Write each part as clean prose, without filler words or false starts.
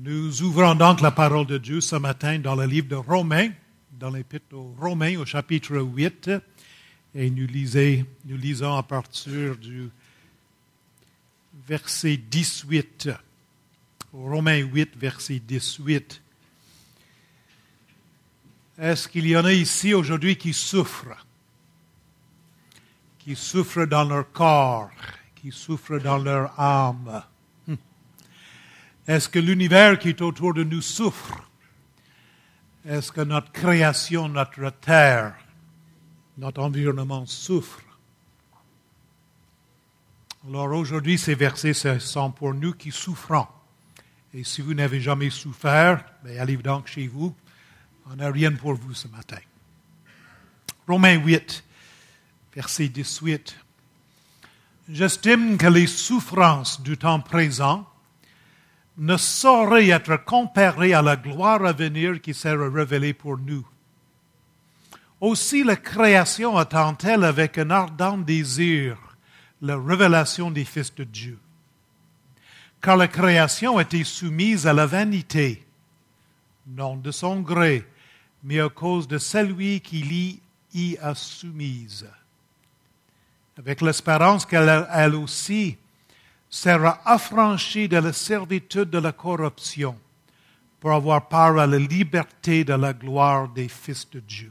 Nous ouvrons donc la parole de Dieu ce matin dans le livre de Romains, dans l'épître aux Romains au chapitre 8, et nous lisons à partir du verset 18. Romains 8, verset 18. Est-ce qu'il y en a ici aujourd'hui qui souffrent? Qui souffrent dans leur corps, qui souffrent dans leur âme? Est-ce que l'univers qui est autour de nous souffre? Est-ce que notre création, notre terre, notre environnement souffre? Alors aujourd'hui, ces versets sont pour nous qui souffrons. Et si vous n'avez jamais souffert, allez donc chez vous. On n'a rien pour vous ce matin. Romains 8, verset 18. J'estime que les souffrances du temps présent ne saurait être comparé à la gloire à venir qui sera révélée pour nous. Aussi la création attend-elle avec un ardent désir la révélation des fils de Dieu. Car la création était soumise à la vanité, non de son gré, mais à cause de celui qui l'y a soumise, avec l'espérance qu'elle aussi sera affranchie de la servitude de la corruption pour avoir part à la liberté de la gloire des fils de Dieu.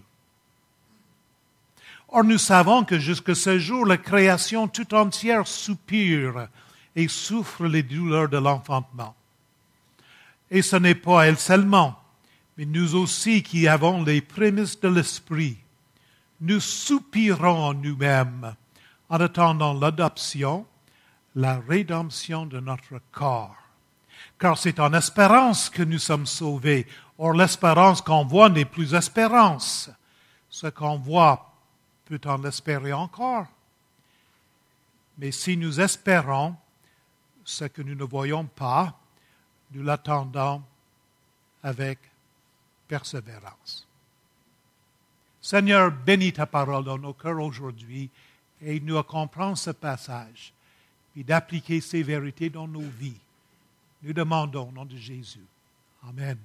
Or, nous savons que jusqu'à ce jour, la création tout entière soupire et souffre les douleurs de l'enfantement. Et ce n'est pas elle seulement, mais nous aussi qui avons les prémices de l'Esprit, nous soupirons en nous-mêmes en attendant l'adoption, la rédemption de notre corps. Car c'est en espérance que nous sommes sauvés. Or, l'espérance qu'on voit n'est plus espérance. Ce qu'on voit, peut-on l'espérer encore? Mais si nous espérons ce que nous ne voyons pas, nous l'attendons avec persévérance. Seigneur, bénis ta parole dans nos cœurs aujourd'hui et aide-nous à comprendre ce passage et d'appliquer ces vérités dans nos vies. Nous demandons au nom de Jésus. Amen.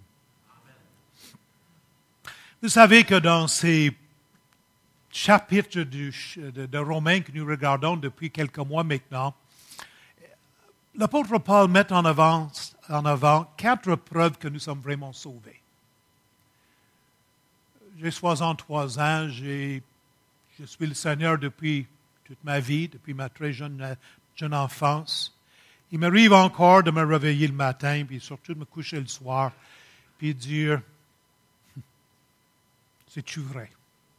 Vous savez que dans ces chapitres de Romains que nous regardons depuis quelques mois maintenant, l'apôtre Paul met en avant 4 preuves que nous sommes vraiment sauvés. J'ai 63 ans, je suis le Seigneur depuis toute ma vie, depuis ma très jeune enfance. Il m'arrive encore de me réveiller le matin, puis surtout de me coucher le soir, puis dire, c'est-tu vrai?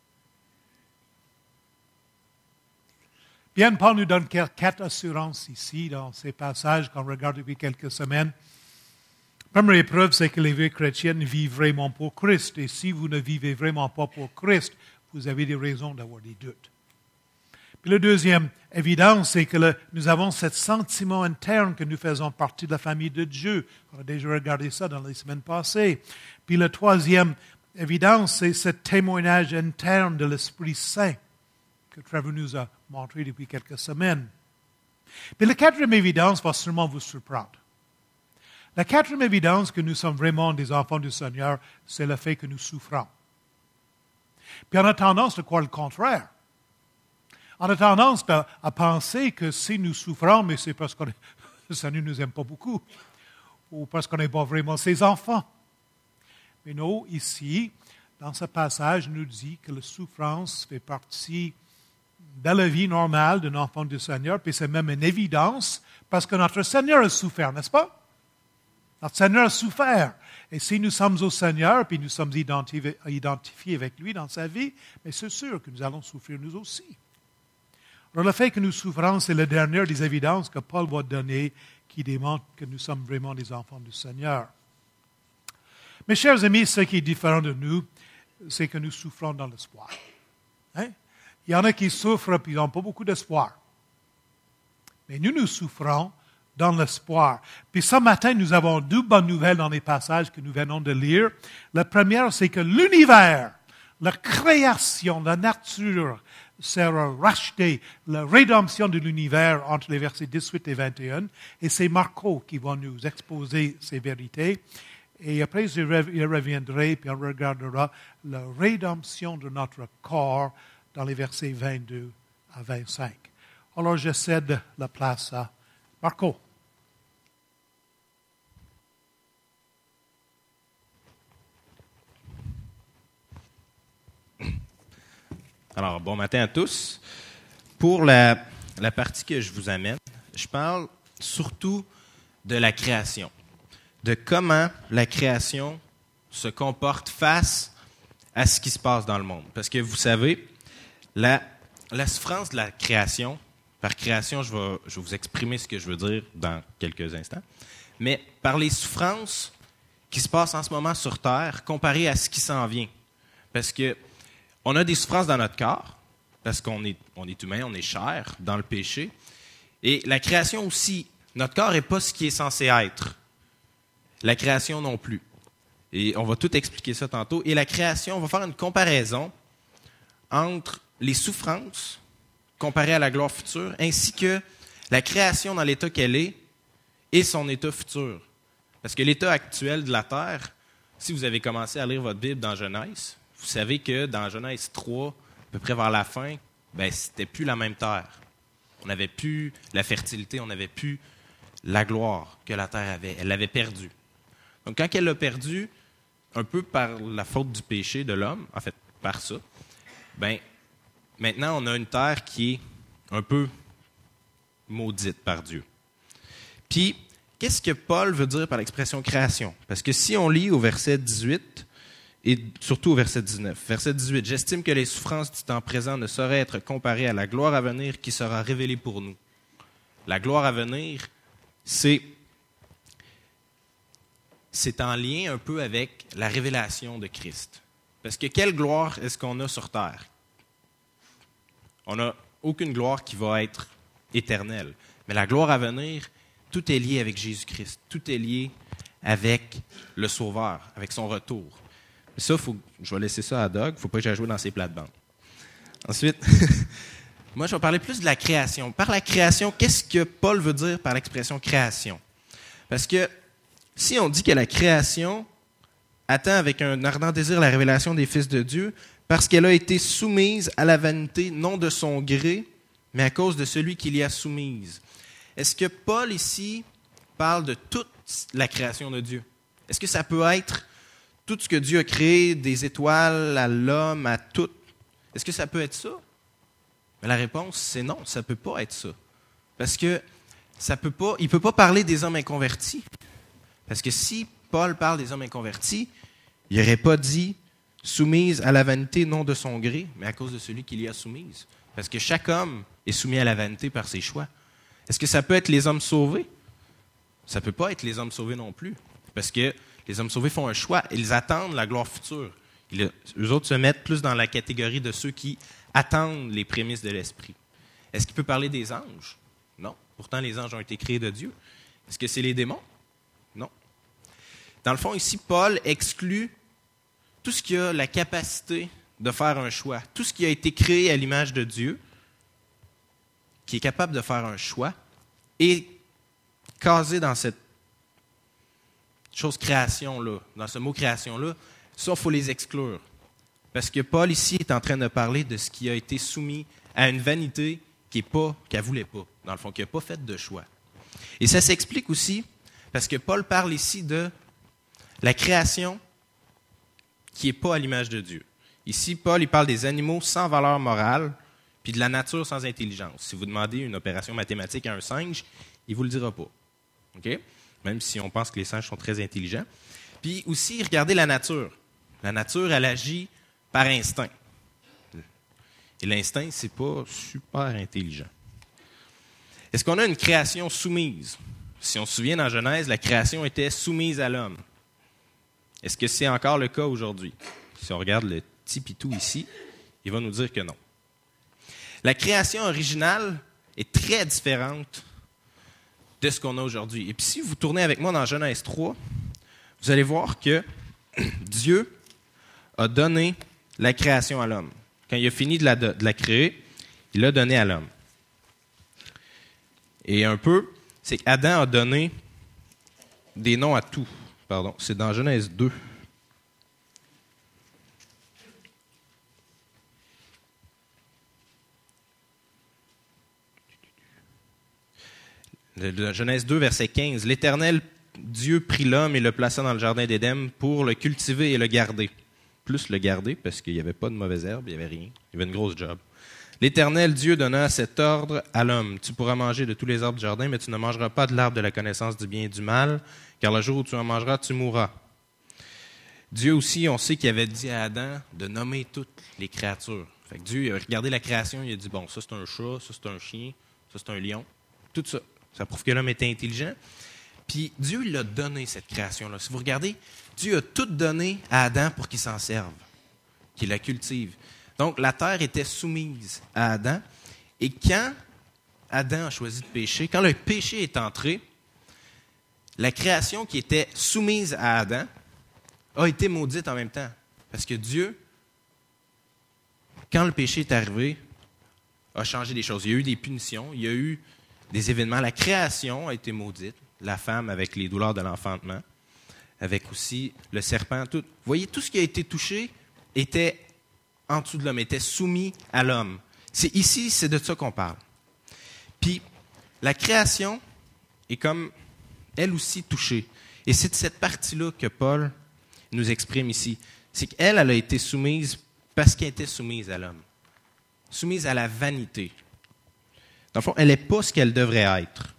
Bien, Paul nous donne 4 assurances ici, dans ces passages qu'on regarde depuis quelques semaines. La première épreuve, c'est que les vies chrétiennes vivent vraiment pour Christ. Et si vous ne vivez vraiment pas pour Christ, vous avez des raisons d'avoir des doutes. Puis la deuxième évidence, c'est que nous avons ce sentiment interne que nous faisons partie de la famille de Dieu. On a déjà regardé ça dans les semaines passées. Puis la troisième évidence, c'est ce témoignage interne de l'Esprit Saint que Trevor nous a montré depuis quelques semaines. Puis la quatrième évidence va sûrement vous surprendre. La quatrième évidence que nous sommes vraiment des enfants du Seigneur, c'est le fait que nous souffrons. Puis on a tendance à croire le contraire. On a tendance à penser que si nous souffrons, mais c'est parce que le Seigneur ne nous aime pas beaucoup, ou parce qu'on n'est pas vraiment ses enfants. Mais non, ici, dans ce passage, nous dit que la souffrance fait partie de la vie normale d'un enfant du Seigneur, puis c'est même une évidence, parce que notre Seigneur a souffert, n'est-ce pas? Notre Seigneur a souffert. Et si nous sommes au Seigneur, puis nous sommes identifiés avec lui dans sa vie, mais c'est sûr que nous allons souffrir nous aussi. Alors le fait que nous souffrons, c'est la dernière des évidences que Paul va donner qui démontre que nous sommes vraiment des enfants du Seigneur. Mes chers amis, ce qui est différent de nous, c'est que nous souffrons dans l'espoir. Hein? Il y en a qui souffrent et ils n'ont pas beaucoup d'espoir. Mais nous souffrons dans l'espoir. Puis ce matin, nous avons 2 bonnes nouvelles dans les passages que nous venons de lire. La première, c'est que l'univers la création, la nature sera rachetée, la rédemption de l'univers entre les versets 18 et 21. Et c'est Marco qui va nous exposer ces vérités. Et après, il reviendra et on regardera la rédemption de notre corps dans les versets 22 à 25. Alors, je cède la place à Marco. Alors, bon matin à tous. Pour la partie que je vous amène, je parle surtout de la création, de comment la création se comporte face à ce qui se passe dans le monde. Parce que vous savez, la souffrance de la création, par création, je vais vous exprimer ce que je veux dire dans quelques instants, mais par les souffrances qui se passent en ce moment sur Terre, comparées à ce qui s'en vient. Parce que on a des souffrances dans notre corps, parce qu'on est humain, on est chair dans le péché. Et la création aussi, notre corps n'est pas ce qui est censé être. La création non plus. Et on va tout expliquer ça tantôt. Et la création, on va faire une comparaison entre les souffrances comparées à la gloire future, ainsi que la création dans l'état qu'elle est et son état futur. Parce que l'état actuel de la Terre, si vous avez commencé à lire votre Bible dans Genèse, vous savez que dans Genèse 3, à peu près vers la fin, c'était plus la même terre. On n'avait plus la fertilité, on n'avait plus la gloire que la terre avait. Elle l'avait perdue. Donc quand elle l'a perdue, un peu par la faute du péché de l'homme, en fait, par ça, maintenant on a une terre qui est un peu maudite par Dieu. Puis, qu'est-ce que Paul veut dire par l'expression création? Parce que si on lit au verset 18, et surtout au verset 19. Verset 18. « J'estime que les souffrances du temps présent ne sauraient être comparées à la gloire à venir qui sera révélée pour nous. » La gloire à venir, c'est en lien un peu avec la révélation de Christ. Parce que quelle gloire est-ce qu'on a sur terre? On n'a aucune gloire qui va être éternelle. Mais la gloire à venir, tout est lié avec Jésus-Christ. Tout est lié avec le Sauveur, avec son retour. Ça, je vais laisser ça à Doug. Il ne faut pas que j'aille jouer dans ses plates-bandes. Ensuite, moi, je vais parler plus de la création. Par la création, qu'est-ce que Paul veut dire par l'expression création? Parce que si on dit que la création attend avec un ardent désir la révélation des fils de Dieu, parce qu'elle a été soumise à la vanité, non de son gré, mais à cause de celui qui l'y a soumise. Est-ce que Paul, ici, parle de toute la création de Dieu? Est-ce que ça peut être tout ce que Dieu a créé, des étoiles, à l'homme, à tout? Est-ce que ça peut être ça? Mais la réponse, c'est non, ça ne peut pas être ça. Parce que il ne peut pas parler des hommes inconvertis. Parce que si Paul parle des hommes inconvertis, il n'aurait pas dit « soumise à la vanité, non de son gré, mais à cause de celui qui l'y a soumise ». Parce que chaque homme est soumis à la vanité par ses choix. Est-ce que ça peut être les hommes sauvés? Ça ne peut pas être les hommes sauvés non plus. Parce que les hommes sauvés font un choix. Ils attendent la gloire future. Eux autres se mettent plus dans la catégorie de ceux qui attendent les prémices de l'Esprit. Est-ce qu'il peut parler des anges? Non. Pourtant, les anges ont été créés de Dieu. Est-ce que c'est les démons? Non. Dans le fond, ici, Paul exclut tout ce qui a la capacité de faire un choix. Tout ce qui a été créé à l'image de Dieu, qui est capable de faire un choix, est casé dans cette chose création-là, dans ce mot création-là, ça, il faut les exclure. Parce que Paul, ici, est en train de parler de ce qui a été soumis à une vanité qu'elle ne voulait pas, dans le fond, qui n'a pas fait de choix. Et ça s'explique aussi parce que Paul parle ici de la création qui n'est pas à l'image de Dieu. Ici, Paul, il parle des animaux sans valeur morale, puis de la nature sans intelligence. Si vous demandez une opération mathématique à un singe, il ne vous le dira pas. OK? Même si on pense que les singes sont très intelligents. Puis aussi, regardez la nature. La nature, elle agit par instinct. Et l'instinct, c'est pas super intelligent. Est-ce qu'on a une création soumise? Si on se souvient dans Genèse, la création était soumise à l'homme. Est-ce que c'est encore le cas aujourd'hui? Si on regarde le petit pitou ici, il va nous dire que non. La création originale est très différente de ce qu'on a aujourd'hui. Et puis si vous tournez avec moi dans Genèse 3, vous allez voir que Dieu a donné la création à l'homme. Quand il a fini de la créer, il l'a donnée à l'homme. Et un peu, c'est qu'Adam a donné des noms à tout. Pardon, c'est dans Genèse 2. Genèse 2, verset 15. L'Éternel Dieu prit l'homme et le plaça dans le jardin d'Éden pour le cultiver et le garder. Plus le garder, parce qu'il n'y avait pas de mauvaise herbe, il n'y avait rien. Il y avait une grosse job. L'Éternel Dieu donna cet ordre à l'homme. Tu pourras manger de tous les arbres du jardin, mais tu ne mangeras pas de l'arbre de la connaissance du bien et du mal, car le jour où tu en mangeras, tu mourras. Dieu aussi, on sait qu'il avait dit à Adam de nommer toutes les créatures. Fait que Dieu il a regardé la création, il a dit, bon, ça c'est un chat, ça c'est un chien, ça c'est un lion, tout ça. Ça prouve que l'homme était intelligent. Puis Dieu il a donné cette création-là. Si vous regardez, Dieu a tout donné à Adam pour qu'il s'en serve, qu'il la cultive. Donc la terre était soumise à Adam. Et quand Adam a choisi de pécher, quand le péché est entré, la création qui était soumise à Adam a été maudite en même temps. Parce que Dieu, quand le péché est arrivé, a changé des choses. Il y a eu des punitions, il y a eu des événements. La création a été maudite. La femme avec les douleurs de l'enfantement, avec aussi le serpent. Tout. Vous voyez, tout ce qui a été touché était en dessous de l'homme, était soumis à l'homme. Ici, c'est de ça qu'on parle. Puis, la création est comme, elle aussi, touchée. Et c'est de cette partie-là que Paul nous exprime ici. C'est qu'elle, elle a été soumise parce qu'elle était soumise à l'homme. Soumise à la vanité. Dans le fond, elle n'est pas ce qu'elle devrait être.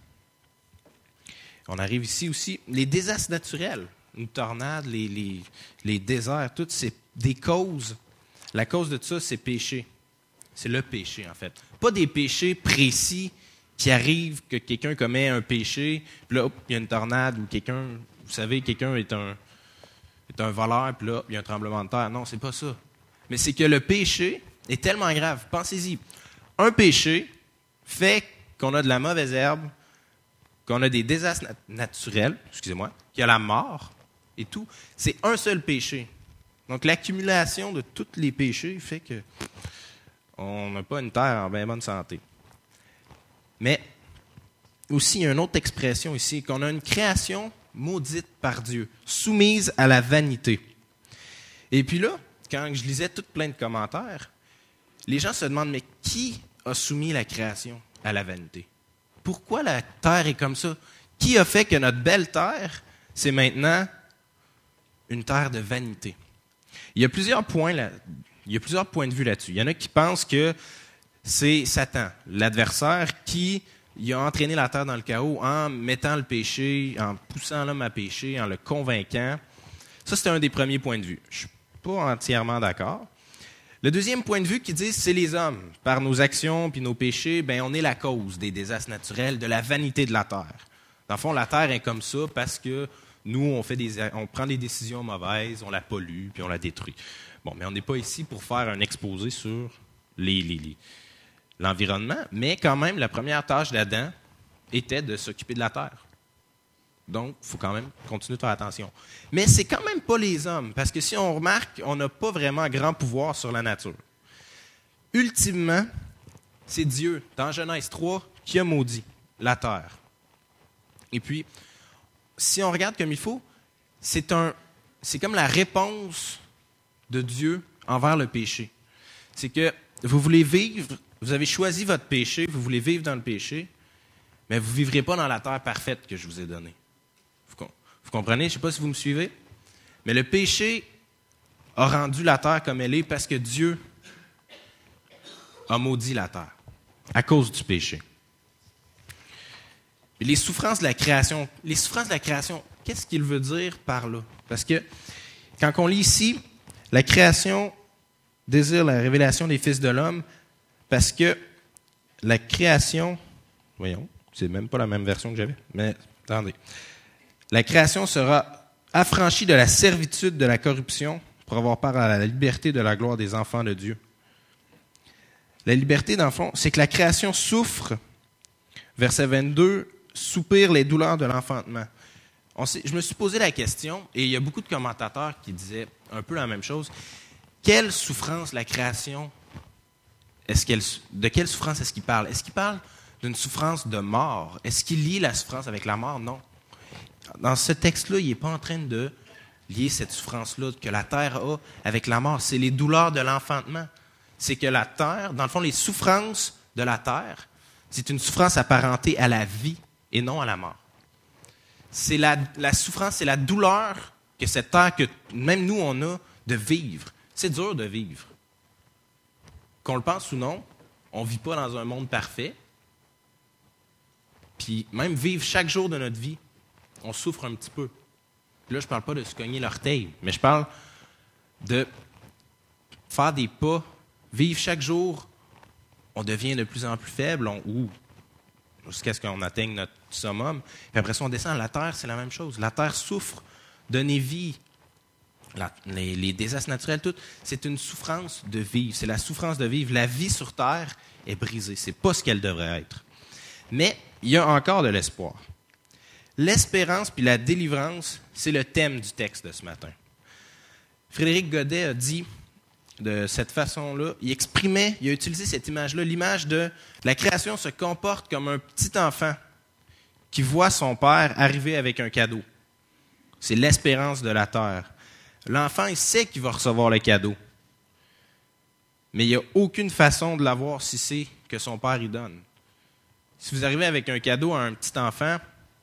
On arrive ici aussi, les désastres naturels, une tornade, les déserts, toutes c'est des causes. La cause de ça, c'est péché. C'est le péché, en fait. Pas des péchés précis qui arrivent, que quelqu'un commet un péché, puis là, il y a une tornade, ou quelqu'un, vous savez, quelqu'un est un voleur, puis là, il y a un tremblement de terre. Non, c'est pas ça. Mais c'est que le péché est tellement grave. Pensez-y. Un péché fait qu'on a de la mauvaise herbe, qu'on a des désastres naturels, qu'il y a la mort et tout. C'est un seul péché. Donc, l'accumulation de tous les péchés fait qu'on n'a pas une terre en bien bonne santé. Mais aussi, il y a une autre expression ici, qu'on a une création maudite par Dieu, soumise à la vanité. Et puis là, quand je lisais tout plein de commentaires, les gens se demandent, mais qui a soumis la création à la vanité? Pourquoi la terre est comme ça? Qui a fait que notre belle terre, c'est maintenant une terre de vanité? Il y a plusieurs points de vue là-dessus. Il y en a qui pensent que c'est Satan, l'adversaire, qui a entraîné la terre dans le chaos en mettant le péché, en poussant l'homme à pécher, en le convainquant. Ça, c'est un des premiers points de vue. Je ne suis pas entièrement d'accord. Le deuxième point de vue qui dit c'est les hommes. Par nos actions puis nos péchés, on est la cause des désastres naturels, de la vanité de la terre. Dans le fond, la terre est comme ça parce que nous, on prend des décisions mauvaises, on la pollue puis on la détruit. Bon, mais on n'est pas ici pour faire un exposé sur l'environnement, mais quand même, la première tâche d'Adam était de s'occuper de la terre. Donc, il faut quand même continuer de faire attention. Mais c'est quand même pas les hommes, parce que si on remarque, on n'a pas vraiment grand pouvoir sur la nature. Ultimement, c'est Dieu, dans Genèse 3, qui a maudit la terre. Et puis, si on regarde comme il faut, c'est comme la réponse de Dieu envers le péché. C'est que vous voulez vivre, vous avez choisi votre péché, vous voulez vivre dans le péché, mais vous ne vivrez pas dans la terre parfaite que je vous ai donnée. Vous comprenez? Je ne sais pas si vous me suivez. Mais le péché a rendu la terre comme elle est parce que Dieu a maudit la terre à cause du péché. Et les souffrances de la création, qu'est-ce qu'il veut dire par là? Parce que quand on lit ici, la création désire la révélation des fils de l'homme parce que la création, voyons, c'est même pas la même version que j'avais, mais attendez. La création sera affranchie de la servitude de la corruption pour avoir part à la liberté de la gloire des enfants de Dieu. La liberté, dans le fond, c'est que la création souffre, verset 22, soupire les douleurs de l'enfantement. Je me suis posé la question, et il y a beaucoup de commentateurs qui disaient un peu la même chose. quelle souffrance la création, de quelle souffrance est-ce qu'il parle? Est-ce qu'il parle d'une souffrance de mort? Est-ce qu'il lie la souffrance avec la mort? Non. Dans ce texte-là, il n'est pas en train de lier cette souffrance-là que la terre a avec la mort. C'est les douleurs de l'enfantement. C'est que la terre, dans le fond, les souffrances de la terre, c'est une souffrance apparentée à la vie et non à la mort. C'est la souffrance, c'est la douleur que cette terre, que même nous, on a de vivre. C'est dur de vivre. Qu'on le pense ou non, on ne vit pas dans un monde parfait. Puis même vivre chaque jour de notre vie, on souffre un petit peu. Puis là, je ne parle pas de se cogner l'orteil, mais je parle de faire des pas, vivre chaque jour, on devient de plus en plus faible, jusqu'à ce qu'on atteigne notre summum. Puis après ça, on descend. La terre, c'est la même chose. La terre souffre, donner vie. Les désastres naturels, tout, c'est une souffrance de vivre. C'est la souffrance de vivre. La vie sur terre est brisée. C'est pas ce qu'elle devrait être. Mais il y a encore de l'espoir. L'espérance puis la délivrance, c'est le thème du texte de ce matin. Frédéric Godet a dit de cette façon-là, il a utilisé cette image-là, l'image de la création se comporte comme un petit enfant qui voit son père arriver avec un cadeau. C'est l'espérance de la terre. L'enfant, il sait qu'il va recevoir le cadeau. Mais il n'y a aucune façon de l'avoir si c'est que son père y donne. Si vous arrivez avec un cadeau à un petit enfant,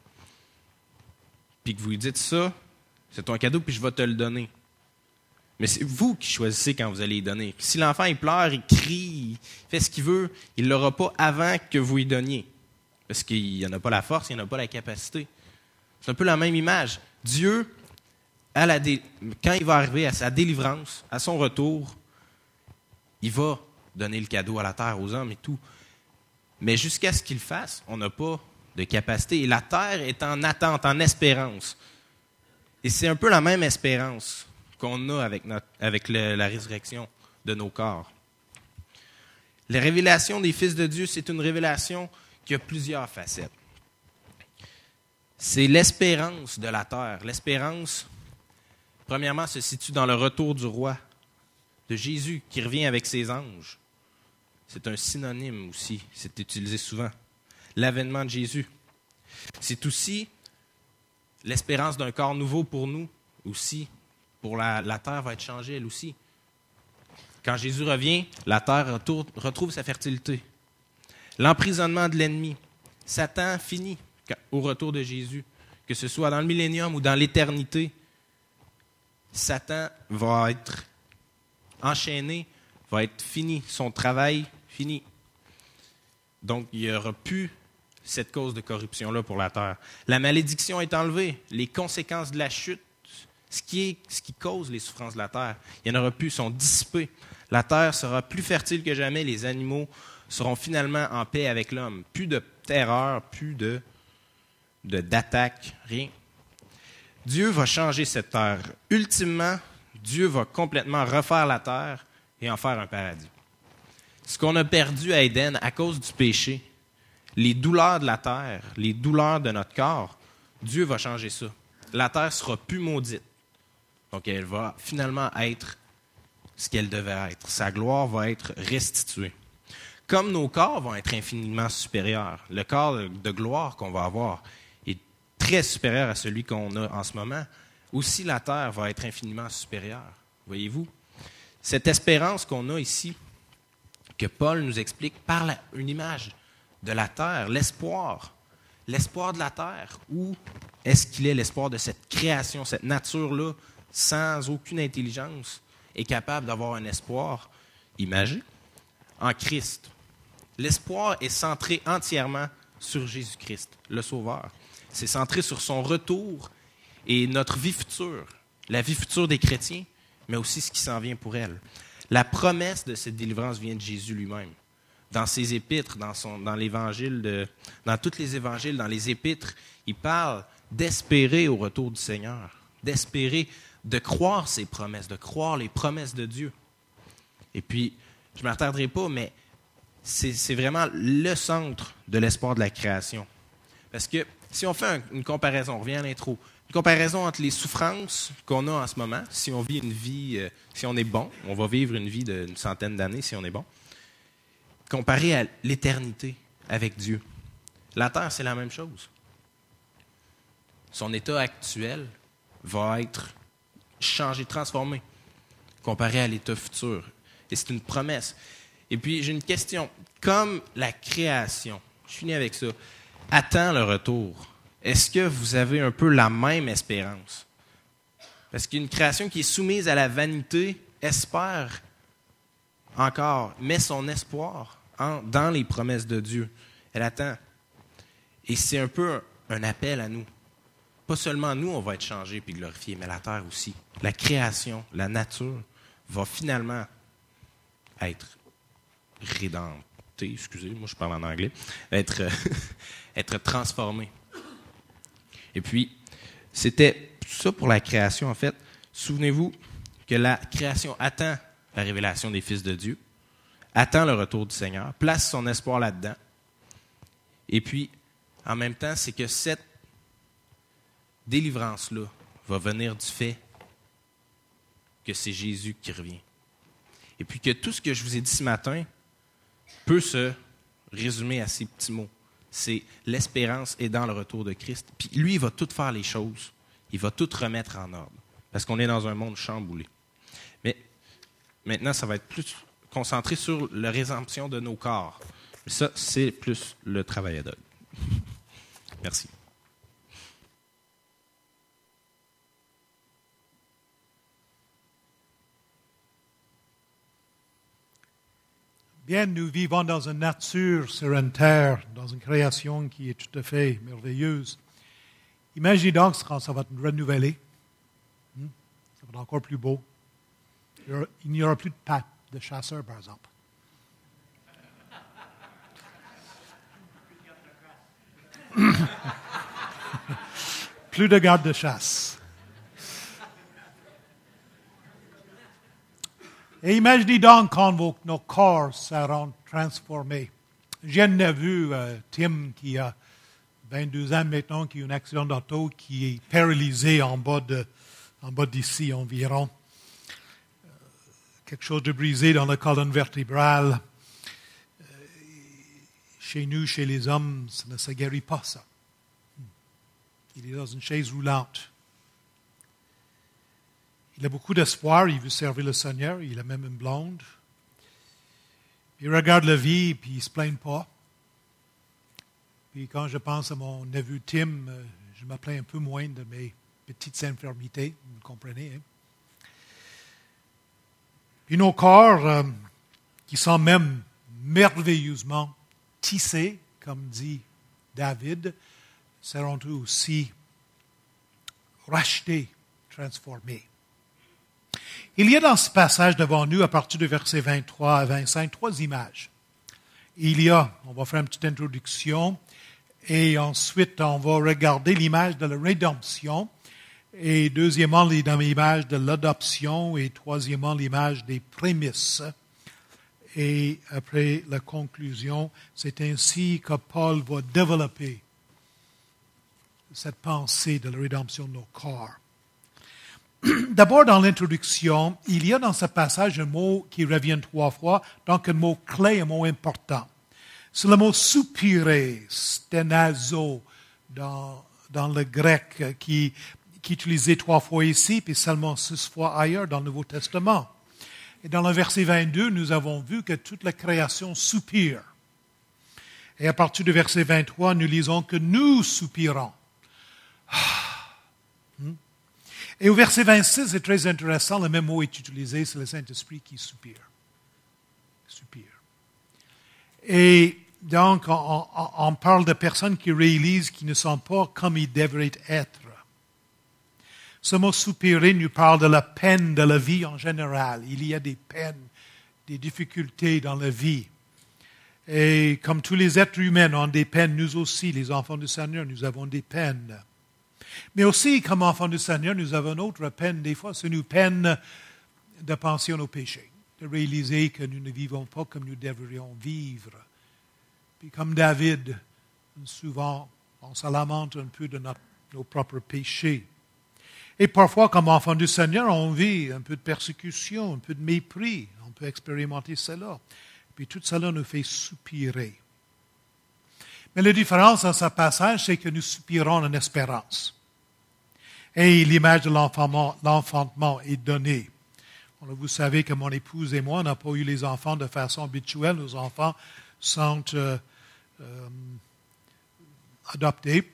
puis que vous lui dites ça, c'est ton cadeau, puis je vais te le donner. Mais c'est vous qui choisissez quand vous allez y donner. Si l'enfant, il pleure, il crie, il fait ce qu'il veut, il ne l'aura pas avant que vous y donniez. Parce qu'il n'en a pas la force, il n'en a pas la capacité. C'est un peu la même image. Dieu, quand il va arriver à sa délivrance, à son retour, il va donner le cadeau à la terre, aux hommes et tout. Mais jusqu'à ce qu'il le fasse, on n'a pas de capacité. Et la terre est en attente, en espérance. Et c'est un peu la même espérance qu'on a avec la résurrection de nos corps. La révélation des fils de Dieu, c'est une révélation qui a plusieurs facettes. C'est l'espérance de la terre. L'espérance, premièrement, se situe dans le retour du roi, de Jésus, qui revient avec ses anges. C'est un synonyme aussi, c'est utilisé souvent. L'avènement de Jésus. C'est aussi l'espérance d'un corps nouveau pour nous, aussi. Pour la terre va être changée, elle aussi. Quand Jésus revient, la terre retrouve sa fertilité. L'emprisonnement de l'ennemi. Satan finit au retour de Jésus. Que ce soit dans le millénium ou dans l'éternité, Satan va être enchaîné, va être fini, son travail fini. Donc, il n'y aura plus cette cause de corruption-là pour la terre. La malédiction est enlevée. Les conséquences de la chute, ce qui cause les souffrances de la terre, il n'y en aura plus, sont dissipées. La terre sera plus fertile que jamais. Les animaux seront finalement en paix avec l'homme. Plus de terreur, plus d'attaque, rien. Dieu va changer cette terre. Ultimement, Dieu va complètement refaire la terre et en faire un paradis. Ce qu'on a perdu à Éden à cause du péché, les douleurs de la terre, les douleurs de notre corps, Dieu va changer ça. La terre sera plus maudite. Donc, elle va finalement être ce qu'elle devait être. Sa gloire va être restituée. Comme nos corps vont être infiniment supérieurs, le corps de gloire qu'on va avoir est très supérieur à celui qu'on a en ce moment, aussi la terre va être infiniment supérieure. Voyez-vous? Cette espérance qu'on a ici, que Paul nous explique par une image de la terre, l'espoir de la terre, où est-ce qu'il est l'espoir de cette création, cette nature-là, sans aucune intelligence, est capable d'avoir un espoir imagé en Christ. L'espoir est centré entièrement sur Jésus-Christ, le Sauveur. C'est centré sur son retour et notre vie future, la vie future des chrétiens, mais aussi ce qui s'en vient pour elle. La promesse de cette délivrance vient de Jésus lui-même. Dans ses épîtres, dans tous les évangiles, dans les épîtres, il parle d'espérer au retour du Seigneur, d'espérer, de croire ses promesses, de croire les promesses de Dieu. Et puis, je ne m'attarderai pas, mais c'est vraiment le centre de l'espoir de la création. Parce que si on fait une comparaison, on revient à l'intro, une comparaison entre les souffrances qu'on a en ce moment, si on vit une vie, si on est bon, on va vivre une vie d'une centaine d'années si on est bon, comparé à l'éternité avec Dieu. La terre, c'est la même chose. Son état actuel va être changé, transformé, comparé à l'état futur. Et c'est une promesse. Et puis, j'ai une question. Comme la création, je finis avec ça, attend le retour, est-ce que vous avez un peu la même espérance? Parce qu'une création qui est soumise à la vanité espère encore, met son espoir dans les promesses de Dieu. Elle attend. Et c'est un peu un appel à nous. Pas seulement nous, on va être changés puis glorifiés, mais la terre aussi. La création, la nature va finalement être rédemptée, excusez, moi je parle en anglais, être transformée. Et puis, c'était tout ça pour la création, en fait. Souvenez-vous que la création attend la révélation des fils de Dieu, attend le retour du Seigneur, place son espoir là-dedans. Et puis, en même temps, c'est que cette délivrance-là va venir du fait que c'est Jésus qui revient. Et puis que tout ce que je vous ai dit ce matin peut se résumer à ces petits mots. C'est l'espérance est dans le retour de Christ. Puis lui, il va tout faire les choses. Il va tout remettre en ordre. Parce qu'on est dans un monde chamboulé. Mais maintenant, ça va être plus concentré sur la rédemption de nos corps. Mais ça, c'est plus le travail à Doug. Merci. Bien, nous vivons dans une nature sur une terre, dans une création qui est tout à fait merveilleuse. Imaginez donc quand ça va être renouvelé. Ça va être encore plus beau. Il n'y aura plus de pattes de chasseurs, par exemple. Plus de gardes de chasse. Et imaginez donc quand nos corps seront transformés. J'ai vu Tim qui a 22 ans maintenant, qui a eu un accident d'auto, qui est paralysé en bas d'ici environ. Quelque chose de brisé dans la colonne vertébrale. Chez nous, chez les hommes, ça ne se guérit pas, ça. Il est dans une chaise roulante. Il a beaucoup d'espoir, il veut servir le Seigneur, il a même une blonde. Il regarde la vie, puis il ne se plaint pas. Puis quand je pense à mon neveu Tim, je me plains un peu moins de mes petites infirmités, vous comprenez. Hein? Puis nos corps, qui sont même merveilleusement tissés, comme dit David, seront eux aussi rachetés, transformés. Il y a dans ce passage devant nous, à partir du verset 23 à 25, 3 images. On va faire une petite introduction, et ensuite on va regarder l'image de la rédemption, et deuxièmement l'image de l'adoption, et troisièmement l'image des prémices. Et après la conclusion, c'est ainsi que Paul va développer cette pensée de la rédemption de nos corps. D'abord, dans l'introduction, il y a dans ce passage un mot qui revient 3 fois, donc un mot clé, un mot important. C'est le mot soupirer, stenazo, dans le grec, qui est utilisé 3 fois ici, puis seulement 6 fois ailleurs dans le Nouveau Testament. Et dans le verset 22, nous avons vu que toute la création soupire. Et à partir du verset 23, nous lisons que nous soupirons. Et au verset 26, c'est très intéressant, le même mot est utilisé, c'est le Saint-Esprit qui soupire. Soupire. Et donc, on parle de personnes qui réalisent qu'ils ne sont pas comme ils devraient être. Ce mot soupirer nous parle de la peine de la vie en général. Il y a des peines, des difficultés dans la vie. Et comme tous les êtres humains ont des peines, nous aussi, les enfants du Seigneur, nous avons des peines. Mais aussi, comme enfants du Seigneur, nous avons une autre peine. Des fois, c'est une peine de penser à nos péchés, de réaliser que nous ne vivons pas comme nous devrions vivre. Puis comme David, souvent, On se lamente un peu de nos propres péchés. Et parfois, comme enfants du Seigneur, on vit un peu de persécution, un peu de mépris. On peut expérimenter cela. Puis tout cela nous fait soupirer. Mais la différence dans ce passage, c'est que nous soupirons en espérance. Et l'image de l'enfantement est donnée. Vous savez que mon épouse et moi, on n'a pas eu les enfants de façon habituelle. Nos enfants sont adoptés.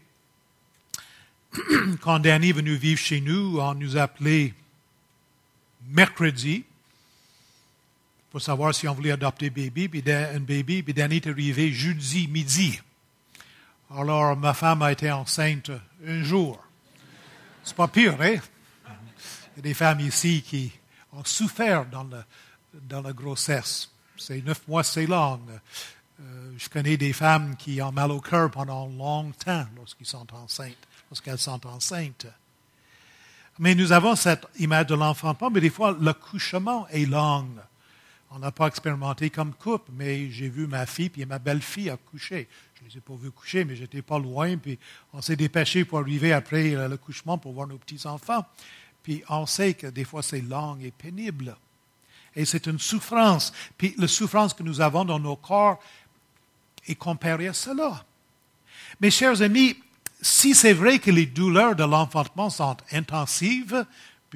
Quand Danny est venu vivre chez nous, on nous appelait mercredi pour savoir si on voulait adopter un bébé. Puis Danny est arrivé jeudi midi. Alors, ma femme a été enceinte un jour. C'est pas pire, hein? Il y a des femmes ici qui ont souffert dans la grossesse. C'est 9 mois, c'est long. Je connais des femmes qui ont mal au cœur pendant longtemps lorsqu'elles sont enceintes. Mais nous avons cette image de l'enfantement, mais des fois, l'accouchement est long. On n'a pas expérimenté comme couple, mais j'ai vu ma fille et ma belle-fille accoucher. Je ne les ai pas vus coucher, mais j'étais pas loin, puis on s'est dépêché pour arriver après l'accouchement pour voir nos petits-enfants. Puis on sait que des fois, c'est long et pénible. Et c'est une souffrance. Puis la souffrance que nous avons dans nos corps est comparée à cela. Mes chers amis, si c'est vrai que les douleurs de l'enfantement sont intensives,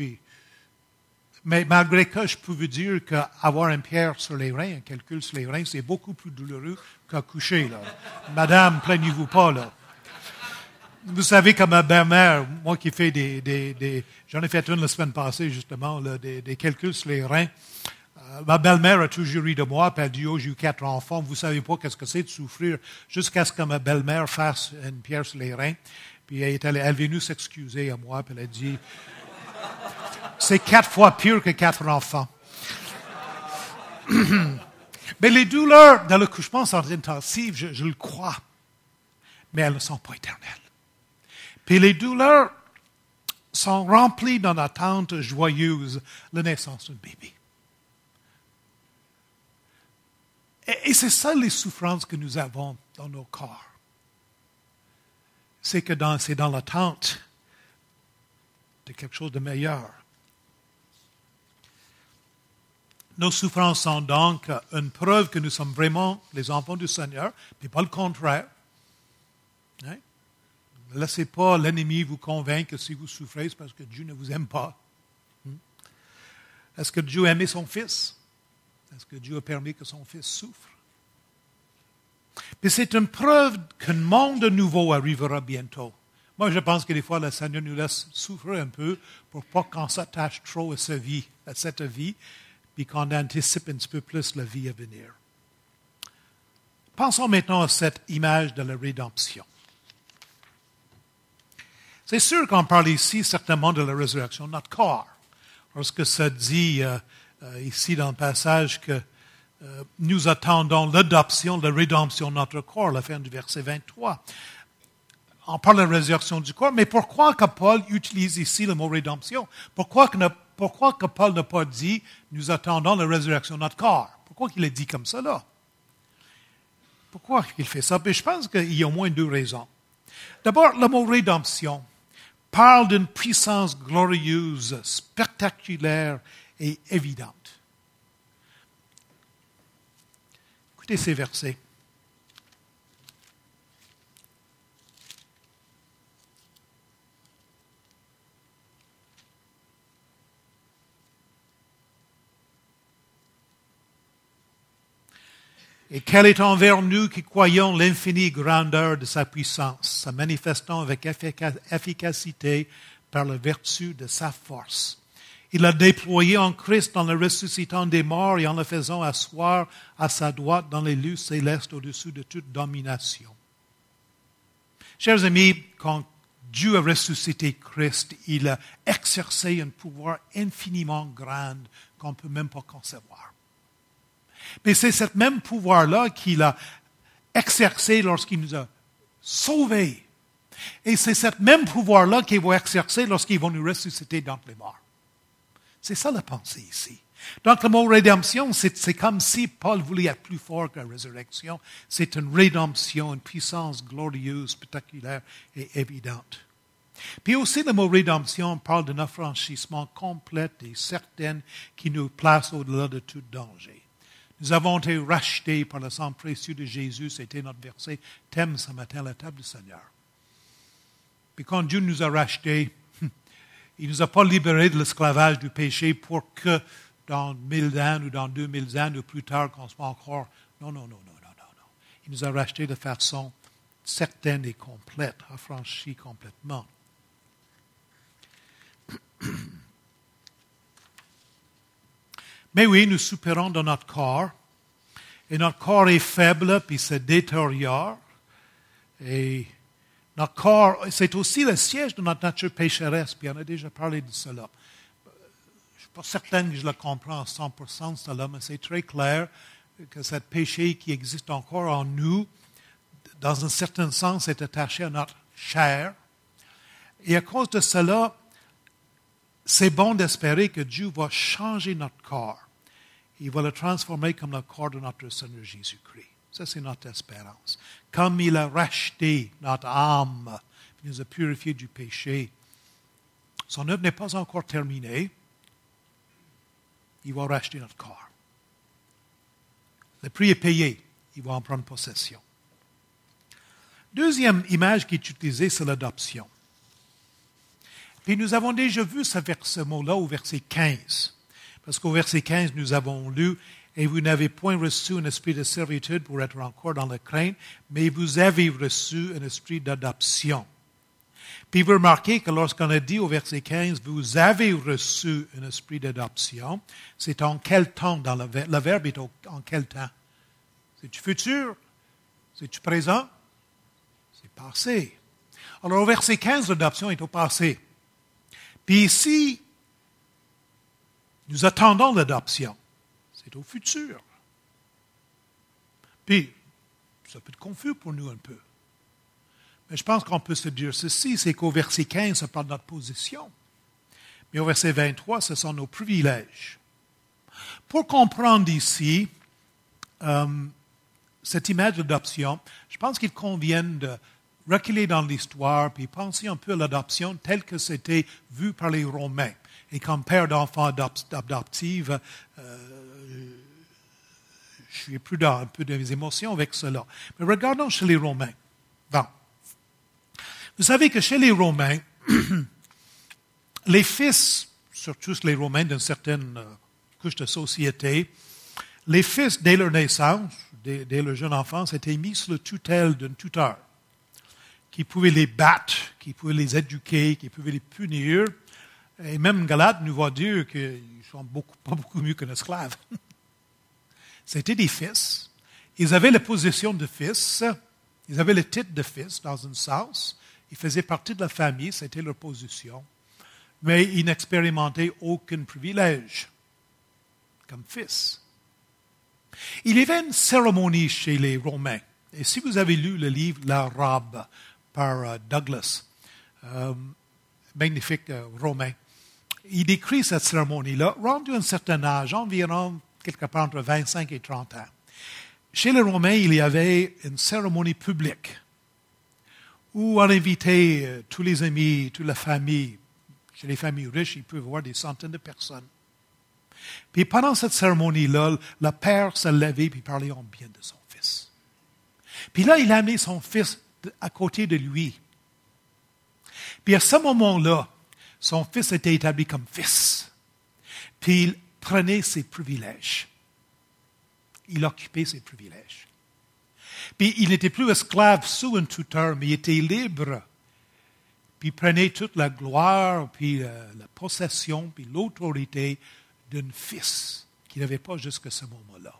mais malgré que je peux vous dire qu'avoir une pierre sur les reins, un calcul sur les reins, c'est beaucoup plus douloureux qu'accoucher. Là. Madame, plaignez-vous pas. Là. Vous savez que ma belle-mère, moi qui fais j'en ai fait une la semaine passée justement, là, des calculs sur les reins. Ma belle-mère a toujours ri de moi, puis elle dit, j'ai eu 4 enfants, vous ne savez pas qu'est-ce que c'est de souffrir, jusqu'à ce que ma belle-mère fasse une pierre sur les reins. Puis elle est venue s'excuser à moi, puis elle a dit, c'est 4 fois pire que 4 enfants. Mais les douleurs dans l'accouchement sont intensives, je le crois, mais elles ne sont pas éternelles. Puis les douleurs sont remplies d'une attente joyeuse, la naissance d'un bébé. Et c'est ça les souffrances que nous avons dans nos corps. C'est que c'est dans l'attente de quelque chose de meilleur. Nos souffrances sont donc une preuve que nous sommes vraiment les enfants du Seigneur, mais pas le contraire. Hein? Ne laissez pas l'ennemi vous convaincre que si vous souffrez, c'est parce que Dieu ne vous aime pas. Est-ce que Dieu aimait son Fils? Est-ce que Dieu a permis que son Fils souffre? Puis c'est une preuve qu'un monde nouveau arrivera bientôt. Moi, je pense que des fois, le Seigneur nous laisse souffrir un peu pour pas qu'on s'attache trop à cette vie, puis qu'on anticipe un petit peu plus la vie à venir. Pensons maintenant à cette image de la rédemption. C'est sûr qu'on parle ici certainement de la résurrection de notre corps. Lorsque ça dit ici dans le passage que nous attendons l'adoption, la rédemption de notre corps, la fin du verset 23. On parle de la résurrection du corps, mais pourquoi que Paul utilise ici le mot rédemption? Pourquoi que Paul n'a pas dit nous attendons la résurrection de notre corps? Pourquoi qu'il a dit comme ça là? Pourquoi il fait ça? Mais je pense qu'il y a au moins 2 raisons. D'abord, le mot rédemption parle d'une puissance glorieuse, spectaculaire et évidente. Écoutez ces versets. Et quel est envers nous qui croyons l'infinie grandeur de sa puissance, se manifestant avec efficacité par la vertu de sa force. Il l'a déployé en Christ en le ressuscitant des morts et en le faisant asseoir à sa droite dans les lieux célestes au-dessus de toute domination. Chers amis, quand Dieu a ressuscité Christ, il a exercé un pouvoir infiniment grand qu'on ne peut même pas concevoir. Mais c'est ce même pouvoir-là qu'il a exercé lorsqu'il nous a sauvés. Et c'est ce même pouvoir-là qu'il va exercer lorsqu'il va nous ressusciter d'entre les morts. C'est ça la pensée ici. Donc le mot rédemption, c'est comme si Paul voulait être plus fort que la résurrection. C'est une rédemption, une puissance glorieuse, spectaculaire et évidente. Puis aussi le mot rédemption parle d'un affranchissement complet et certain qui nous place au-delà de tout danger. Nous avons été rachetés par le sang précieux de Jésus, c'était notre verset thème ce matin à la table du Seigneur. Puis quand Dieu nous a rachetés, il ne nous a pas libérés de l'esclavage du péché pour que dans 1000 ans ou dans 2000 ans ou plus tard qu'on soit encore... Non. Il nous a rachetés de façon certaine et complète, affranchis complètement. Mais oui, nous soupirons dans notre corps, et notre corps est faible, puis se détériore, et notre corps, c'est aussi le siège de notre nature pécheresse, puis on a déjà parlé de cela. Je ne suis pas certain que je le comprends à 100% cela, mais c'est très clair que ce péché qui existe encore en nous, dans un certain sens, est attaché à notre chair. Et à cause de cela, c'est bon d'espérer que Dieu va changer notre corps. Il va le transformer comme le corps de notre Seigneur Jésus-Christ. Ça, c'est notre espérance. Comme il a racheté notre âme, il nous a purifiés du péché. Son œuvre n'est pas encore terminée. Il va racheter notre corps. Le prix est payé. Il va en prendre possession. Deuxième image qui est utilisée, c'est l'adoption. Puis nous avons déjà vu ce mot-là au verset 15. Parce qu'au verset 15, nous avons lu « Et vous n'avez point reçu un esprit de servitude pour être encore dans la crainte, mais vous avez reçu un esprit d'adoption. » Puis vous remarquez que lorsqu'on a dit au verset 15 « Vous avez reçu un esprit d'adoption », c'est en quel temps dans le verbe est en quel temps? C'est-tu futur? C'est-tu présent? C'est passé. Alors au verset 15, l'adoption est au passé. Puis ici, nous attendons l'adoption. C'est au futur. Puis, ça peut être confus pour nous un peu. Mais je pense qu'on peut se dire ceci, c'est qu'au verset 15, ça parle de notre position. Mais au verset 23, ce sont nos privilèges. Pour comprendre ici cette image d'adoption, je pense qu'il convient de reculer dans l'histoire puis penser un peu à l'adoption telle que c'était vu par les Romains. Et comme père d'enfants adoptifs, je suis prudent un peu des émotions avec cela. Mais regardons chez les Romains. Bon. Vous savez que chez les Romains, les fils, surtout les Romains d'une certaine couche de société, les fils, dès leur naissance, dès leur jeune enfance, étaient mis sous la tutelle d'un tuteur qui pouvait les battre, qui pouvait les éduquer, qui pouvait les punir. Et même Galate nous va dire qu'ils sont pas beaucoup mieux qu'un esclave. C'était des fils. Ils avaient la position de fils. Ils avaient le titre de fils, dans un sens. Ils faisaient partie de la famille, c'était leur position. Mais ils n'expérimentaient aucun privilège comme fils. Il y avait une cérémonie chez les Romains. Et si vous avez lu le livre La Robe par Douglas, magnifique Romain, il décrit cette cérémonie-là, rendu à un certain âge, environ quelque part entre 25 et 30 ans. Chez les Romains, il y avait une cérémonie publique où on invitait tous les amis, toute la famille. Chez les familles riches, il peut y avoir des centaines de personnes. Puis pendant cette cérémonie-là, le père se levait et parlait en bien de son fils. Puis là, il a amené son fils à côté de lui. Puis à ce moment-là, son fils était établi comme fils. Puis il prenait ses privilèges. Il occupait ses privilèges. Puis il n'était plus esclave sous un tuteur, mais il était libre. Puis il prenait toute la gloire, puis la possession, puis l'autorité d'un fils qu'il n'avait pas jusqu'à ce moment-là.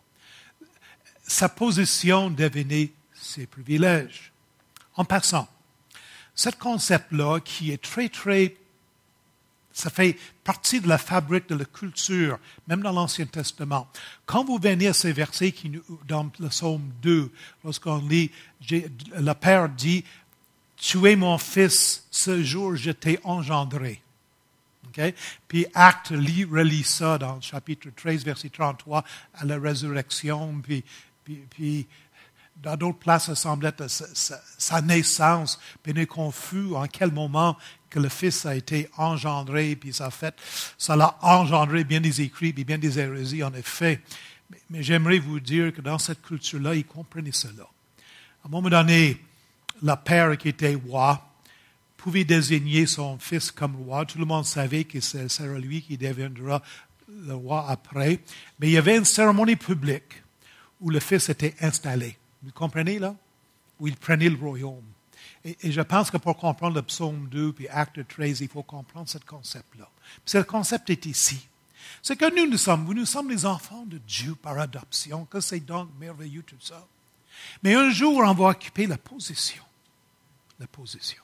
Sa position devenait ses privilèges. En passant, ce concept-là qui est très, ça fait partie de la fabrique de la culture, même dans l'Ancien Testament. Quand vous venez à ces versets dans le psaume 2, lorsqu'on lit, le Père dit, « Tu es mon fils, ce jour je t'ai engendré. » Okay? Puis Actes relie ça dans le chapitre 13, verset 33, à la résurrection. Puis dans d'autres places, ça semble être sa naissance. Puis on est confus en quel moment que le Fils a été engendré. Puis ça l'a engendré bien des écrits, puis bien des hérésies, en effet. Mais j'aimerais vous dire que dans cette culture-là, ils comprenaient cela. À un moment donné, le père qui était roi pouvait désigner son fils comme roi. Tout le monde savait que ce sera lui qui deviendra le roi après. Mais il y avait une cérémonie publique où le fils était installé. Vous comprenez là? Où il prenait le royaume. Et je pense que pour comprendre le psaume 2 puis acte 13, il faut comprendre ce concept-là. Puis ce concept est ici. C'est que nous sommes les enfants de Dieu par adoption, que c'est donc merveilleux tout ça. Mais un jour, on va occuper la position. La position.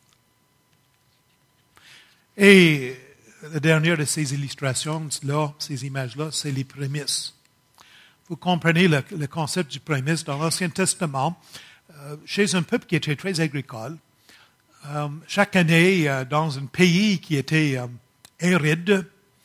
Et la dernière de ces illustrations-là, ces images-là, c'est les prémices. Vous comprenez le concept du prémisse dans l'Ancien Testament. Chez un peuple qui était très agricole, chaque année, dans un pays qui était aride,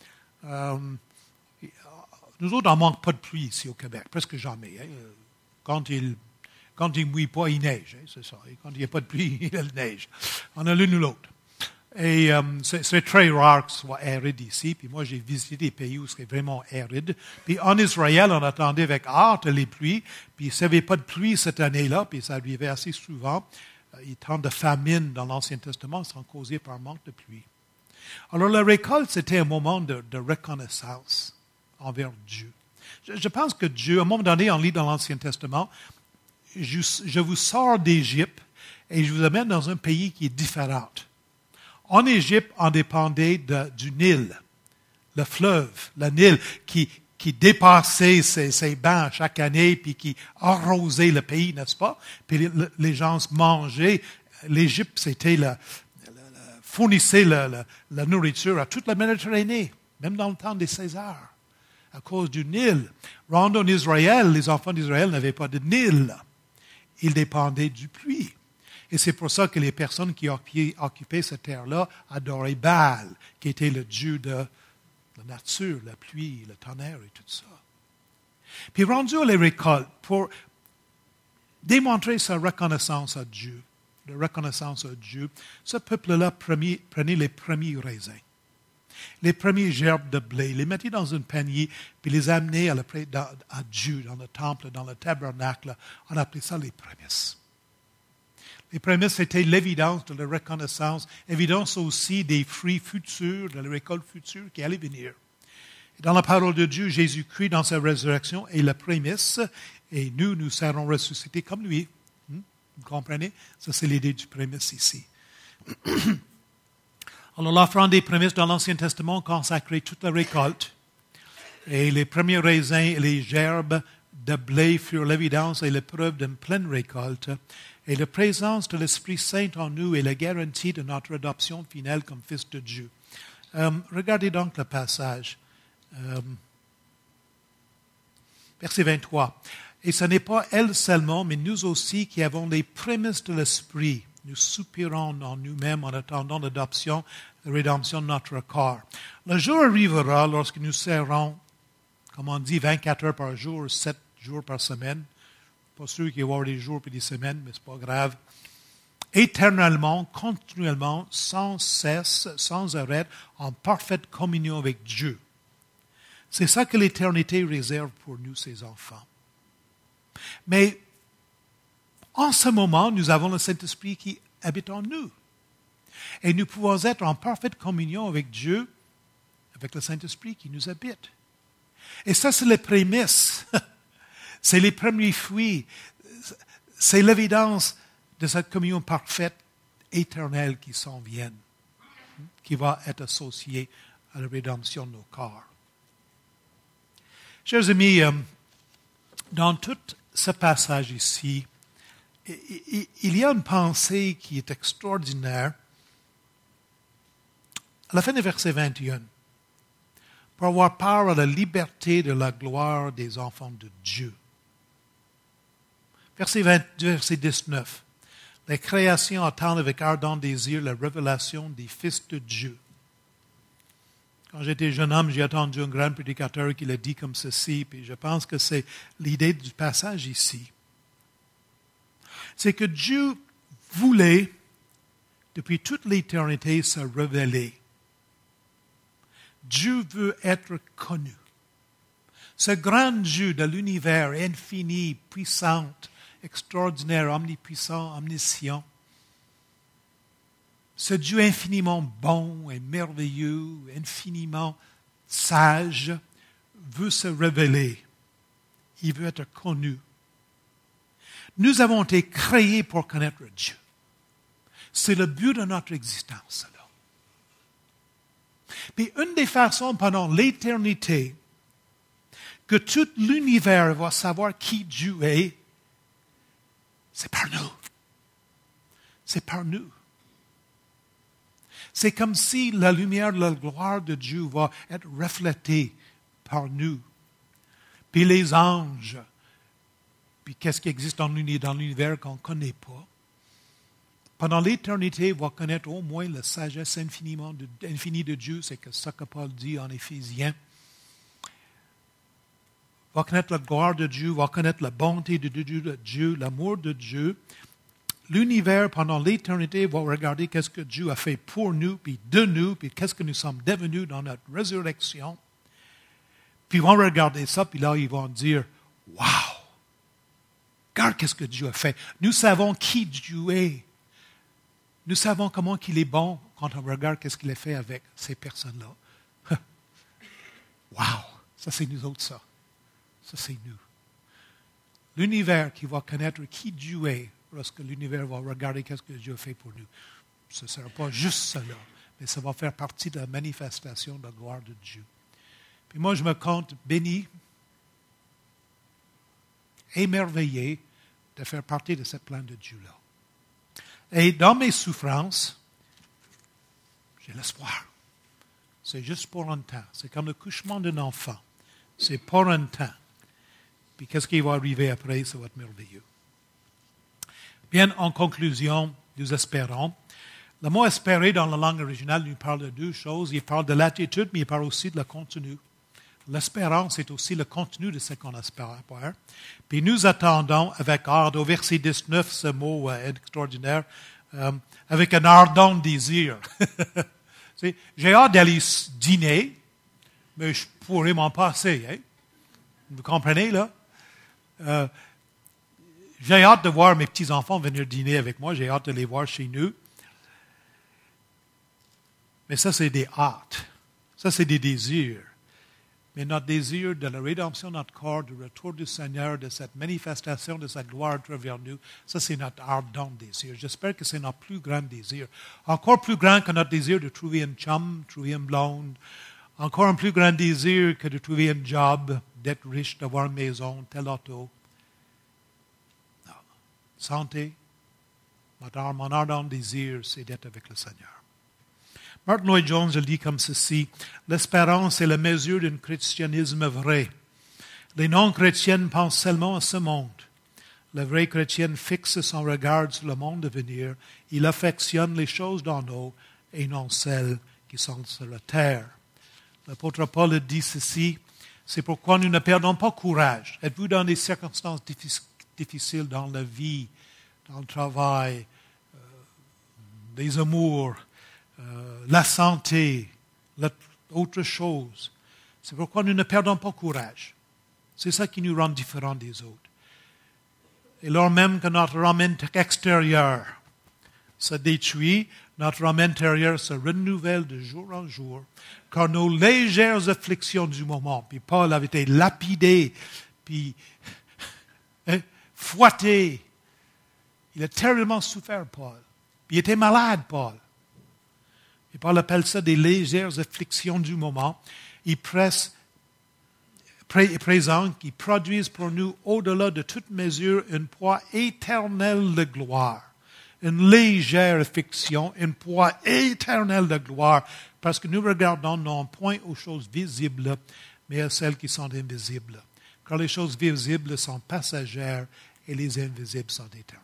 nous autres, on ne manque pas de pluie ici au Québec, presque jamais. Hein. Quand il ne mouille pas, il neige, hein, c'est ça. Et quand il n'y a pas de pluie, il neige. On a l'une ou l'autre. Et c'est très rare que ce soit aride ici. Puis moi, j'ai visité des pays où c'est vraiment aride. Puis en Israël, on attendait avec hâte les pluies. Puis s'il n'y avait pas de pluie cette année-là, puis ça arrivait assez souvent, les temps de famine dans l'Ancien Testament sont causés par manque de pluie. Alors la récolte, c'était un moment de reconnaissance envers Dieu. Je pense que Dieu, à un moment donné, on lit dans l'Ancien Testament, je vous sors d'Égypte et je vous amène dans un pays qui est différent. En Égypte, on dépendait du Nil, le fleuve, le Nil, qui dépassait ses bancs chaque année, puis qui arrosait le pays, n'est-ce pas? Puis les gens se mangeaient. L'Égypte, c'était fournissait la nourriture à toute la Méditerranée, même dans le temps des Césars, à cause du Nil. Rendu en Israël, les enfants d'Israël n'avaient pas de Nil. Ils dépendaient du pluie. Et c'est pour ça que les personnes qui occupaient cette terre-là adoraient Baal, qui était le dieu de la nature, la pluie, le tonnerre et tout ça. Puis rendu à les récoltes, pour démontrer sa reconnaissance à Dieu, ce peuple-là prenait les premiers raisins, les premiers gerbes de blé, les mettait dans un panier, puis les amenait à Dieu, dans le temple, dans le tabernacle. On appelait ça les prémices. Les prémices, c'était l'évidence de la reconnaissance, évidence aussi des fruits futurs, de la récolte future qui allait venir. Et dans la parole de Dieu, Jésus-Christ, dans sa résurrection, est la prémisse, et nous serons ressuscités comme lui. Vous comprenez? Ça, c'est l'idée du prémisse ici. Alors, l'offrande des prémices dans l'Ancien Testament consacrait toute la récolte. Et les premiers raisins et les gerbes de blé furent l'évidence et la preuve d'une pleine récolte. Et la présence de l'Esprit Saint en nous est la garantie de notre adoption finale comme fils de Dieu. Regardez donc le passage. Verset 23. Et ce n'est pas elle seulement, mais nous aussi qui avons les prémices de l'Esprit. Nous soupirons en nous-mêmes en attendant l'adoption, la rédemption de notre corps. Le jour arrivera lorsque nous serons, comme on dit, 24 heures par jour, 7 jours par semaine. Pas sûr qu'il y aura des jours et des semaines, mais ce n'est pas grave. Éternellement, continuellement, sans cesse, sans arrêt, en parfaite communion avec Dieu. C'est ça que l'éternité réserve pour nous, ses enfants. Mais en ce moment, nous avons le Saint-Esprit qui habite en nous. Et nous pouvons être en parfaite communion avec Dieu, avec le Saint-Esprit qui nous habite. Et ça, c'est les prémices. C'est les premiers fruits. C'est l'évidence de cette communion parfaite, éternelle qui s'en vient, qui va être associée à la rédemption de nos corps. Chers amis, dans tout ce passage ici, il y a une pensée qui est extraordinaire. À la fin du verset 21, pour avoir part à la liberté de la gloire des enfants de Dieu. Verset 19. La création attend avec ardent désir la révélation des fils de Dieu. Quand j'étais jeune homme, j'ai entendu un grand prédicateur qui l'a dit comme ceci, puis je pense que c'est l'idée du passage ici. C'est que Dieu voulait, depuis toute l'éternité, se révéler. Dieu veut être connu. Ce grand Dieu de l'univers infini, puissant, extraordinaire, omnipuissant, omniscient, ce Dieu infiniment bon et merveilleux, infiniment sage, veut se révéler. Il veut être connu. Nous avons été créés pour connaître Dieu. C'est le but de notre existence, là. Puis une des façons pendant l'éternité que tout l'univers va savoir qui Dieu est, c'est par nous. C'est par nous. C'est comme si la lumière de la gloire de Dieu va être reflétée par nous. Puis les anges, puis qu'est-ce qui existe dans l'univers qu'on ne connaît pas, pendant l'éternité, vont connaître au moins la sagesse infinie de Dieu, c'est ce que Paul dit en Éphésiens. Va connaître la gloire de Dieu, va connaître la bonté de Dieu, l'amour de Dieu. L'univers, pendant l'éternité, va regarder qu'est-ce que Dieu a fait pour nous, puis de nous, puis qu'est-ce que nous sommes devenus dans notre résurrection. Puis ils vont regarder ça, puis là, ils vont dire, « Wow! Regarde qu'est-ce que Dieu a fait. Nous savons qui Dieu est. Nous savons comment il est bon quand on regarde qu'est-ce qu'il a fait avec ces personnes-là. Wow! Ça, c'est nous autres, ça. Ça, c'est nous. L'univers qui va connaître qui Dieu est, lorsque l'univers va regarder qu'est-ce que Dieu a fait pour nous. Ce ne sera pas juste cela, mais ça va faire partie de la manifestation de la gloire de Dieu. Puis moi, je me compte béni, émerveillé de faire partie de ce plan de Dieu-là. Et dans mes souffrances, j'ai l'espoir. C'est juste pour un temps. C'est comme le couchement d'un enfant. C'est pour un temps. Puis qu'est-ce qui va arriver après? Ça va être merveilleux. Bien, en conclusion, nous espérons. Le mot espérer dans la langue originale nous parle de deux choses. Il parle de l'attitude, mais il parle aussi de le contenu. L'espérance est aussi le contenu de ce qu'on espère. Puis nous attendons avec hâte, au verset 19, ce mot extraordinaire, avec un ardent désir. J'ai hâte d'aller dîner, mais je pourrais m'en passer. Hein? Vous comprenez, là? J'ai hâte de voir mes petits-enfants venir dîner avec moi. J'ai hâte de les voir chez nous. Mais ça, c'est des hâtes. Ça, c'est des désirs. Mais notre désir de la rédemption de notre corps, du retour du Seigneur, de cette manifestation de sa gloire à travers nous, ça, c'est notre ardent désir. J'espère que c'est notre plus grand désir. Encore plus grand que notre désir de trouver une chum, trouver une blonde. Encore un plus grand désir que de trouver un job, d'être riche, d'avoir une maison, tel auto. Non. Santé. Mon ardent désir, c'est d'être avec le Seigneur. Martin Lloyd-Jones le dit comme ceci, « L'espérance est la mesure d'un christianisme vrai. Les non-chrétiennes pensent seulement à ce monde. Le vrai chrétien fixe son regard sur le monde à venir. Il affectionne les choses d'en haut et non celles qui sont sur la terre. » L'apôtre Paul dit ceci, « C'est pourquoi nous ne perdons pas courage. » Êtes-vous dans des circonstances difficiles dans la vie, dans le travail, les amours, la santé, autre chose. C'est pourquoi nous ne perdons pas courage. C'est ça qui nous rend différents des autres. Et lors même que notre homme extérieur se détruit, notre homme intérieur se renouvelle de jour en jour, car nos légères afflictions du moment, puis Paul avait été lapidé, puis fouetté. Il a terriblement souffert, Paul. Puis il était malade, Paul. Et Paul appelle ça des légères afflictions du moment. Ils présentent, qui produisent pour nous, au-delà de toute mesure, une poids éternelle de gloire. Une légère affliction, une poids éternelle de gloire, parce que nous regardons non point aux choses visibles, mais à celles qui sont invisibles. Car les choses visibles sont passagères et les invisibles sont éternelles.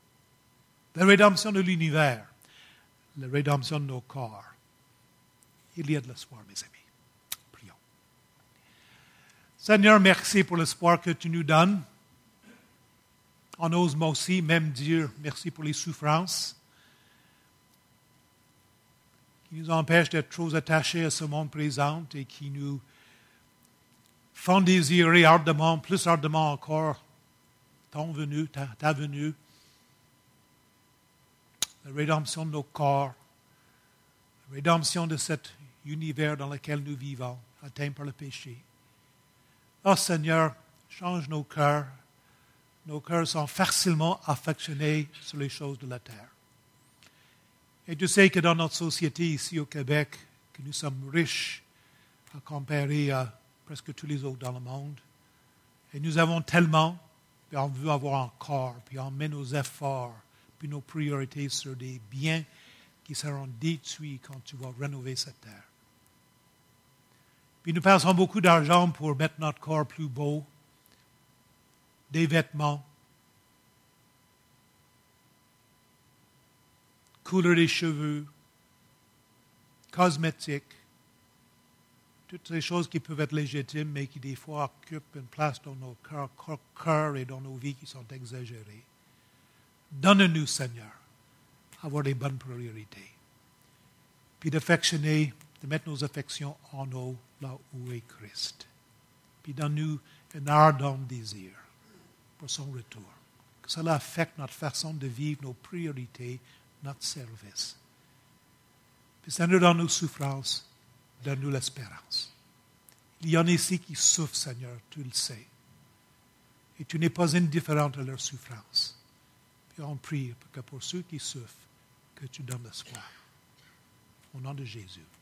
La rédemption de l'univers, la rédemption de nos corps, Il y a de l'espoir, mes amis. Prions. Seigneur, merci pour l'espoir que tu nous donnes. On ose moi aussi même dire merci pour les souffrances qui nous empêchent d'être trop attachés à ce monde présent et qui nous font désirer ardemment, plus ardemment encore, ton venue, ta venue, la rédemption de nos corps, la rédemption de cet univers dans lequel nous vivons, atteint par le péché. Oh Seigneur, change nos cœurs. Nos cœurs sont facilement affectionnés sur les choses de la terre. Et tu sais que dans notre société ici au Québec, que nous sommes riches à comparer à presque tous les autres dans le monde. Et nous avons tellement, puis on veut avoir encore, puis on met nos efforts, puis nos priorités sur des biens qui seront détruits quand tu vas rénover cette terre. Puis nous passons beaucoup d'argent pour mettre notre corps plus beau, des vêtements, couleur des cheveux, cosmétiques, toutes ces choses qui peuvent être légitimes, mais qui des fois occupent une place dans nos cœurs et dans nos vies qui sont exagérées. Donne-nous, Seigneur, avoir les bonnes priorités, puis d'affectionner, de mettre nos affections en haut, là où est Christ. Puis donne-nous un ardent désir pour son retour. Que cela affecte notre façon de vivre, nos priorités, notre service. Puis Seigneur, dans nos souffrances, donne-nous l'espérance. Il y en a ici qui souffrent, Seigneur, tu le sais. Et tu n'es pas indifférent à leur souffrance. Puis on prie que pour ceux qui souffrent, que tu donnes l'espoir. Au nom de Jésus.